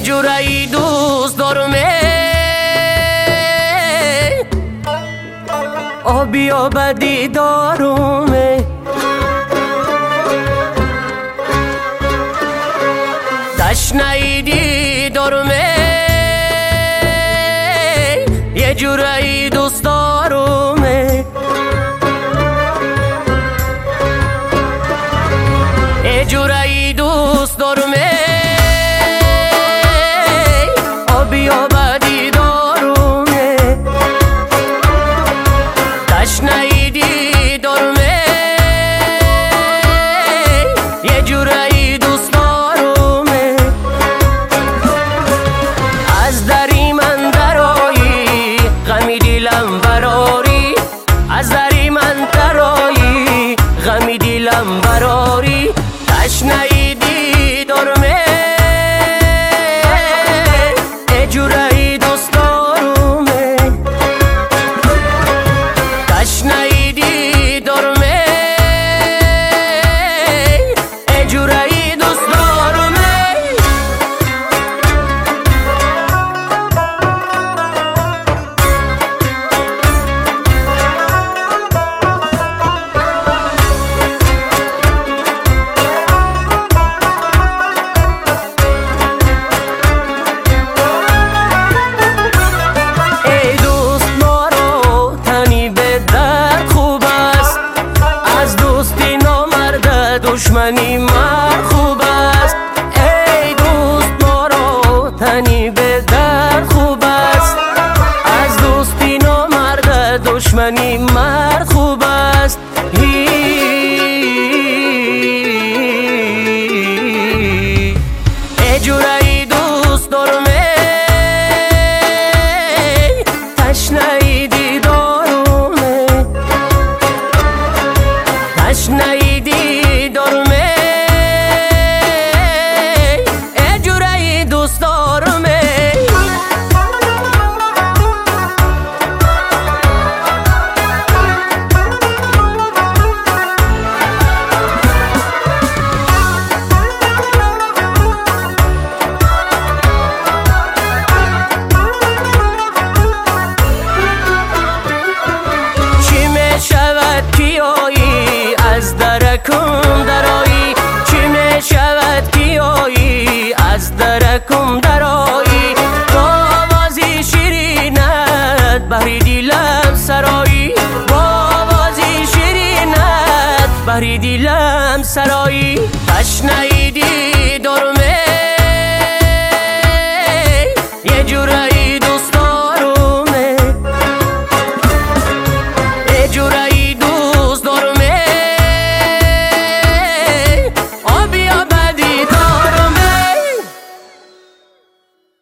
جورایی دوست دارمه آبی و بدی دارمه تشنه‌ای دارمه یه جورایی دوست دارمه یه جورایی دوست دارمه آبی و بدی دارمه تشنه‌ای دارمه یه جورایی دوست دارمه از دری من درایی غمی دیلم براری از دری من درایی غمی دیلم براری تشنه‌ای دارمه یه جورایی دوست دارمه تشنه‌ای دارمه یه جورایی دوست دارمه دشمنی من خوب است ای دوست ما رو تنی به در خوب است از دوستی نامرد دشمنی مرد خوب است یه جورایی دوست دارمه تشنه‌ای دارمه تشنه‌ای دارمه یه جورایی دوست دارمه چی می شود کیایی از درکم درایی چی می شود کیایی از درکم درایی با آوازی شیرینت بری دیلم سرایی با آوازی شیرینت بری دیلم سرایی تشنه‌ای